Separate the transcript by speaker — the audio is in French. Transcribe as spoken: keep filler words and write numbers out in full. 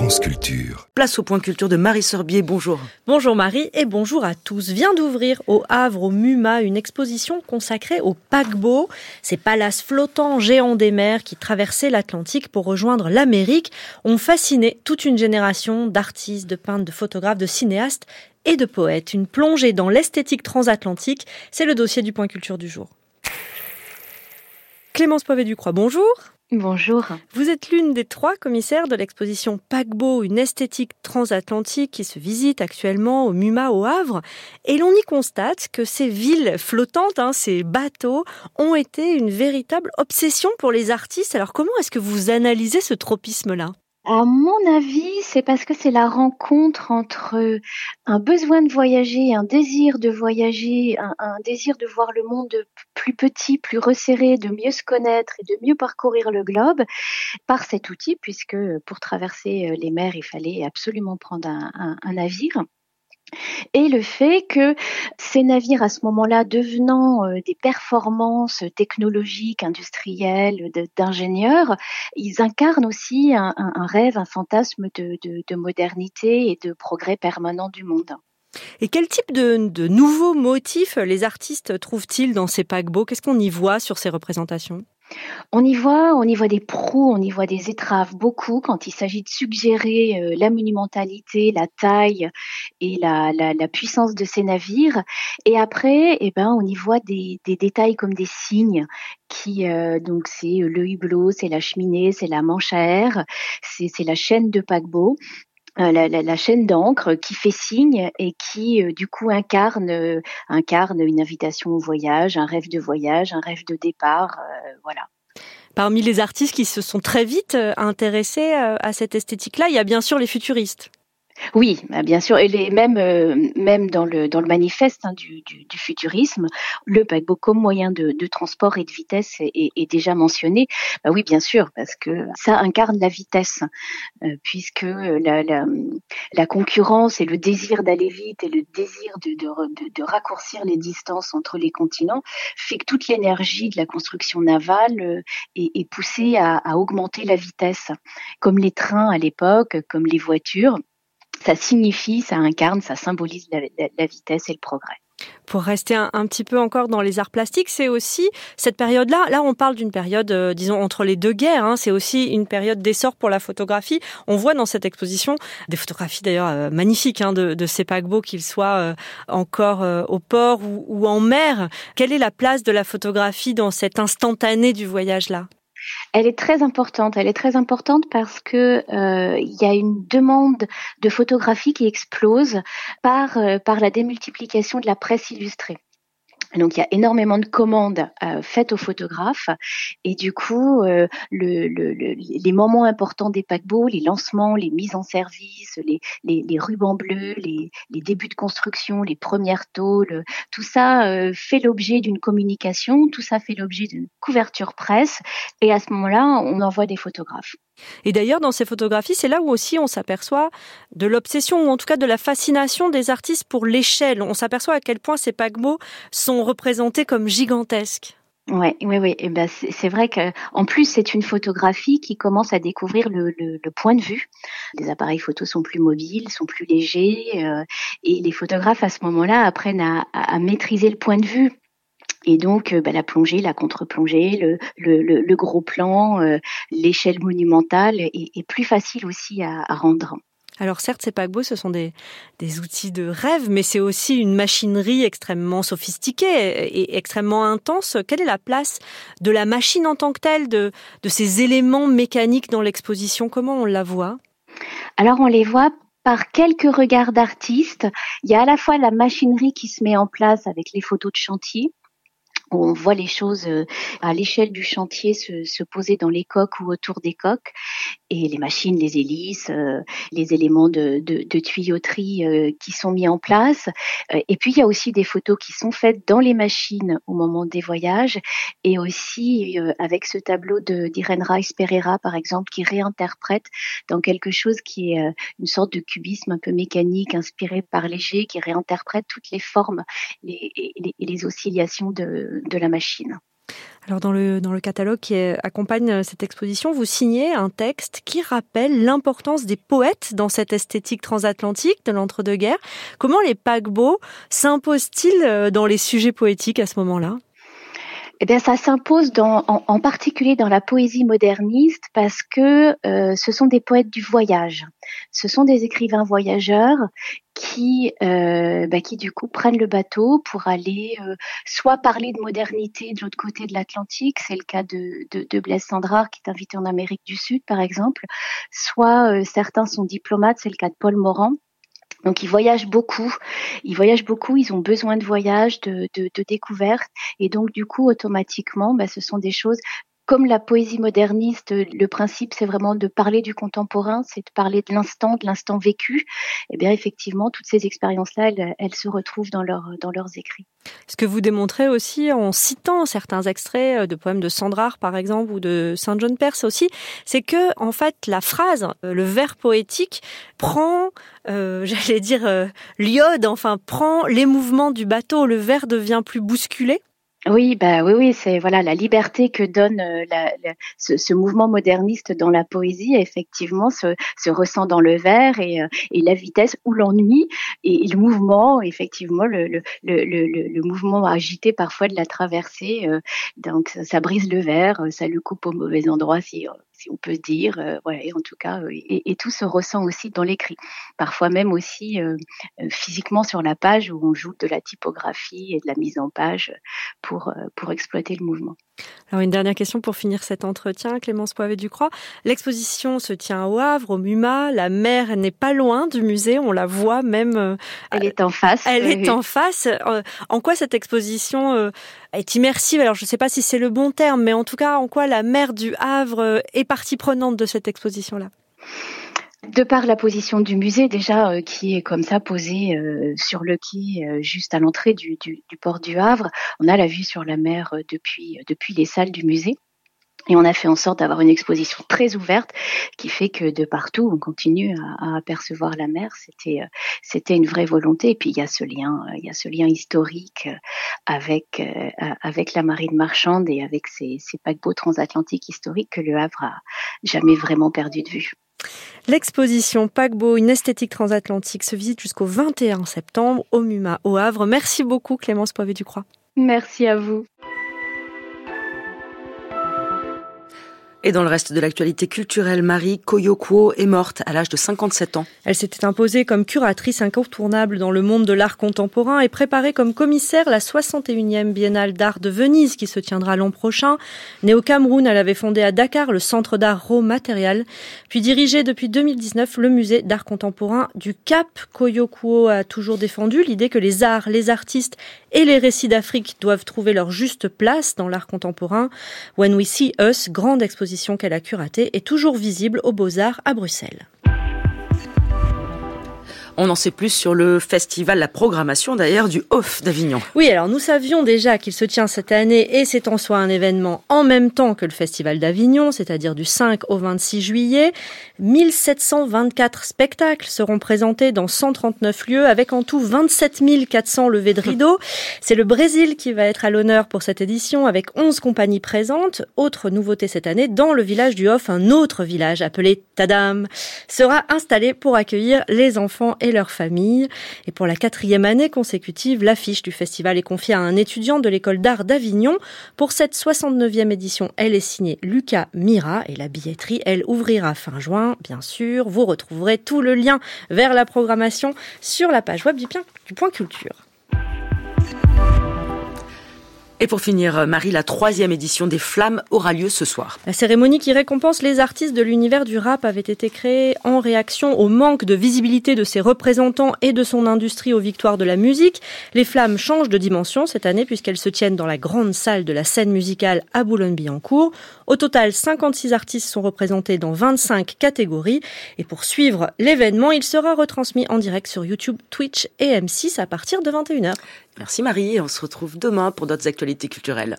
Speaker 1: France Culture.
Speaker 2: Place au point culture de Marie Sorbier, bonjour.
Speaker 3: Bonjour Marie et bonjour à tous. Vient d'ouvrir au Havre, au MUMA, une exposition consacrée aux paquebots, ces palaces flottants géants des mers qui traversaient l'Atlantique pour rejoindre l'Amérique, ont fasciné toute une génération d'artistes, de peintres, de photographes, de cinéastes et de poètes. Une plongée dans l'esthétique transatlantique, c'est le dossier du point culture du jour. Clémence Povet-Ducroix, bonjour.
Speaker 4: Bonjour.
Speaker 3: Vous êtes l'une des trois commissaires de l'exposition Paquebot, une esthétique transatlantique qui se visite actuellement au MUMA au Havre. Et l'on y constate que ces villes flottantes, hein, ces bateaux, ont été une véritable obsession pour les artistes. Alors comment est-ce que vous analysez ce tropisme-là ?
Speaker 4: À mon avis, c'est parce que c'est la rencontre entre un besoin de voyager, un désir de voyager, un, un désir de voir le monde plus petit, plus resserré, de mieux se connaître et de mieux parcourir le globe par cet outil, puisque pour traverser les mers, il fallait absolument prendre un, un, un navire. Et le fait que ces navires, à ce moment-là, devenant euh, des performances technologiques, industrielles, de, d'ingénieurs, ils incarnent aussi un, un, un rêve, un fantasme de, de, de modernité et de progrès permanent du monde.
Speaker 3: Et quel type de, de nouveaux motifs les artistes trouvent-ils dans ces paquebots ? Qu'est-ce qu'on y voit sur ces représentations ?
Speaker 4: On y voit, on y voit des proues, on y voit des étraves, beaucoup, quand il s'agit de suggérer euh, la monumentalité, la taille et la, la, la puissance de ces navires. Et après, eh ben, on y voit des, des détails comme des signes qui, euh, donc, c'est le hublot, c'est la cheminée, c'est la manche à air, c'est, c'est la chaîne de paquebot. La, la, la chaîne d'encre qui fait signe et qui euh, du coup incarne euh, incarne une invitation au voyage, un rêve de voyage, un rêve de départ, euh, voilà.
Speaker 3: Parmi les artistes qui se sont très vite intéressés à cette esthétique-là, il y a bien sûr les futuristes.
Speaker 4: Oui, bien sûr, et les, même euh, même dans le dans le manifeste hein, du, du, du futurisme, le paquebot comme moyen de, de transport et de vitesse est, est, est déjà mentionné. Bah oui, bien sûr, parce que ça incarne la vitesse, euh, puisque la, la la concurrence et le désir d'aller vite et le désir de de, de de raccourcir les distances entre les continents fait que toute l'énergie de la construction navale euh, est, est poussée à, à augmenter la vitesse, comme les trains à l'époque, comme les voitures. Ça signifie, ça incarne, ça symbolise la, la, la vitesse et le progrès.
Speaker 3: Pour rester un, un petit peu encore dans les arts plastiques, c'est aussi cette période-là. Là, on parle d'une période, euh, disons, entre les deux guerres. Hein, c'est aussi une période d'essor pour la photographie. On voit dans cette exposition des photographies d'ailleurs euh, magnifiques hein, de, de ces paquebots, qu'ils soient euh, encore euh, au port ou, ou en mer. Quelle est la place de la photographie dans cet instantané du voyage-là ?
Speaker 4: Elle est très importante. Elle est très importante parce que euh, il y a une demande de photographie qui explose par euh, par la démultiplication de la presse illustrée. Donc il y a énormément de commandes euh, faites aux photographes et du coup euh, le, le, le, les moments importants des paquebots, les lancements, les mises en service, les, les, les rubans bleus, les, les débuts de construction, les premières tôles, tout ça euh, fait l'objet d'une communication, tout ça fait l'objet d'une couverture presse et à ce moment-là on envoie des photographes.
Speaker 3: Et d'ailleurs, dans ces photographies, c'est là où aussi on s'aperçoit de l'obsession, ou en tout cas de la fascination des artistes pour l'échelle. On s'aperçoit à quel point ces paquebots sont représentés comme gigantesques.
Speaker 4: Ouais, oui, oui. Et ben c'est, c'est vrai que en plus c'est une photographie qui commence à découvrir le, le, le point de vue. Les appareils photos sont plus mobiles, sont plus légers, euh, et les photographes à ce moment-là apprennent à, à, à maîtriser le point de vue. Et donc, euh, bah, la plongée, la contre-plongée, le, le, le, le gros plan, euh, l'échelle monumentale est, est plus facile aussi à, à rendre.
Speaker 3: Alors certes, ces paquebots, ce sont des, des outils de rêve, mais c'est aussi une machinerie extrêmement sophistiquée et, et extrêmement intense. Quelle est la place de la machine en tant que telle, de, de ces éléments mécaniques dans l'exposition ? Comment on la voit ?
Speaker 4: Alors, on les voit par quelques regards d'artistes. Il y a à la fois la machinerie qui se met en place avec les photos de chantier, où on voit les choses à l'échelle du chantier se, se poser dans les coques ou autour des coques, et les machines, les hélices, euh, les éléments de, de, de tuyauterie euh, qui sont mis en place. Euh, et puis, il y a aussi des photos qui sont faites dans les machines au moment des voyages, et aussi euh, avec ce tableau de, d'Irene Rice Pereira, par exemple, qui réinterprète dans quelque chose qui est euh, une sorte de cubisme un peu mécanique, inspiré par Léger, qui réinterprète toutes les formes les, et, les, et les oscillations de, de la machine.
Speaker 3: Alors dans le, dans le catalogue qui accompagne cette exposition, vous signez un texte qui rappelle l'importance des poètes dans cette esthétique transatlantique de l'entre-deux-guerres. Comment les paquebots s'imposent-ils dans les sujets poétiques à ce moment-là ?
Speaker 4: Eh bien, ça s'impose dans, en, en particulier dans la poésie moderniste parce que euh, ce sont des poètes du voyage. Ce sont des écrivains voyageurs qui, euh, bah, qui du coup prennent le bateau pour aller euh, soit parler de modernité de l'autre côté de l'Atlantique, c'est le cas de, de, de Blaise Cendrars qui est invité en Amérique du Sud par exemple, soit euh, certains sont diplomates, c'est le cas de Paul Morand. Donc ils voyagent beaucoup, ils voyagent beaucoup, ils ont besoin de voyage, de, de, de découverte, et donc du coup automatiquement, bah, ce sont des choses comme la poésie moderniste. Le principe c'est vraiment de parler du contemporain, c'est de parler de l'instant, de l'instant vécu. Et bien effectivement, toutes ces expériences-là, elles, elles se retrouvent dans leurs dans leurs écrits.
Speaker 3: Ce que vous démontrez aussi en citant certains extraits de poèmes de Cendrars par exemple ou de Saint John Perse aussi, c'est que en fait la phrase, le vers poétique prend, euh, j'allais dire euh, l'iode, enfin prend les mouvements du bateau. Le vers devient plus bousculé.
Speaker 4: Oui, bah oui, oui, c'est voilà la liberté que donne euh, la, la, ce, ce mouvement moderniste dans la poésie. Effectivement, se, se ressent dans le vers et, euh, et la vitesse ou l'ennui et, et le mouvement. Effectivement, le, le, le, le, le mouvement agité parfois de la traversée. Euh, donc, ça, ça brise le vers, ça le coupe au mauvais endroit, si, si on peut dire. Euh, voilà, et en tout cas, euh, et, et tout se ressent aussi dans l'écrit. Parfois même aussi euh, physiquement sur la page où on joue de la typographie et de la mise en page pour Pour, pour exploiter le mouvement.
Speaker 3: Alors une dernière question pour finir cet entretien, Clémence Poivet-Ducroix. L'exposition se tient au Havre, au MUMA. La mer n'est pas loin du musée, on la voit même.
Speaker 4: Elle est en face.
Speaker 3: Elle
Speaker 4: oui.
Speaker 3: est en face. En quoi cette exposition est immersive ? Alors je ne sais pas si c'est le bon terme, mais en tout cas, en quoi la mer du Havre est partie prenante de cette exposition-là ?
Speaker 4: De par la position du musée déjà euh, qui est comme ça posé euh, sur le quai euh, juste à l'entrée du, du, du port du Havre, on a la vue sur la mer euh, depuis, depuis les salles du musée. Et on a fait en sorte d'avoir une exposition très ouverte qui fait que de partout, on continue à, à apercevoir la mer. C'était, euh, c'était une vraie volonté. Et puis, il y a ce lien, euh, il y a ce lien historique avec, euh, avec la marine marchande et avec ces, ces paquebots transatlantiques historiques que le Havre a jamais vraiment perdu de vue.
Speaker 3: L'exposition Paquebot, une esthétique transatlantique se visite jusqu'au vingt et un septembre au MUMA au Havre. Merci beaucoup Clémence Poivet-Ducroix.
Speaker 4: Merci à vous.
Speaker 2: Et dans le reste de l'actualité culturelle, Marie Koyo-Kuo est morte à l'âge de cinquante-sept ans.
Speaker 3: Elle s'était imposée comme curatrice incontournable dans le monde de l'art contemporain et préparée comme commissaire la soixante et unième Biennale d'art de Venise qui se tiendra l'an prochain. Née au Cameroun, elle avait fondé à Dakar le Centre d'art Raw Material, puis dirigé depuis deux mille dix-neuf le musée d'art contemporain du Cap. Koyo-Kuo a toujours défendu l'idée que les arts, les artistes et les récits d'Afrique doivent trouver leur juste place dans l'art contemporain. When We See Us, grande exposition qu'elle a curatée, est toujours visible aux Beaux-Arts à Bruxelles.
Speaker 2: On en sait plus sur le festival, la programmation d'ailleurs du Off d'Avignon.
Speaker 3: Oui, alors nous savions déjà qu'il se tient cette année et c'est en soi un événement en même temps que le festival d'Avignon, c'est-à-dire du cinq au vingt-six juillet. mille sept cent vingt-quatre spectacles seront présentés dans cent trente-neuf lieux avec en tout vingt-sept mille quatre cents levées de rideaux. C'est le Brésil qui va être à l'honneur pour cette édition avec onze compagnies présentes. Autre nouveauté cette année, dans le village du Off, un autre village appelé Tadam sera installé pour accueillir les enfants et leurs familles. Et pour la quatrième année consécutive, l'affiche du festival est confiée à un étudiant de l'école d'art d'Avignon. Pour cette soixante-neuvième édition, elle est signée Lucas Mira et la billetterie, elle, ouvrira fin juin, bien sûr. Vous retrouverez tout le lien vers la programmation sur la page web du, du Point Culture.
Speaker 2: Et pour finir, Marie, la troisième édition des Flammes aura lieu ce soir.
Speaker 3: La cérémonie qui récompense les artistes de l'univers du rap avait été créée en réaction au manque de visibilité de ses représentants et de son industrie aux victoires de la musique. Les Flammes changent de dimension cette année puisqu'elles se tiennent dans la grande salle de la scène musicale à Boulogne-Billancourt. Au total, cinquante-six artistes sont représentés dans vingt-cinq catégories. Et pour suivre l'événement, il sera retransmis en direct sur YouTube, Twitch et M six à partir de vingt et une heures.
Speaker 2: Merci Marie, et on se retrouve demain pour d'autres actualités culturelles.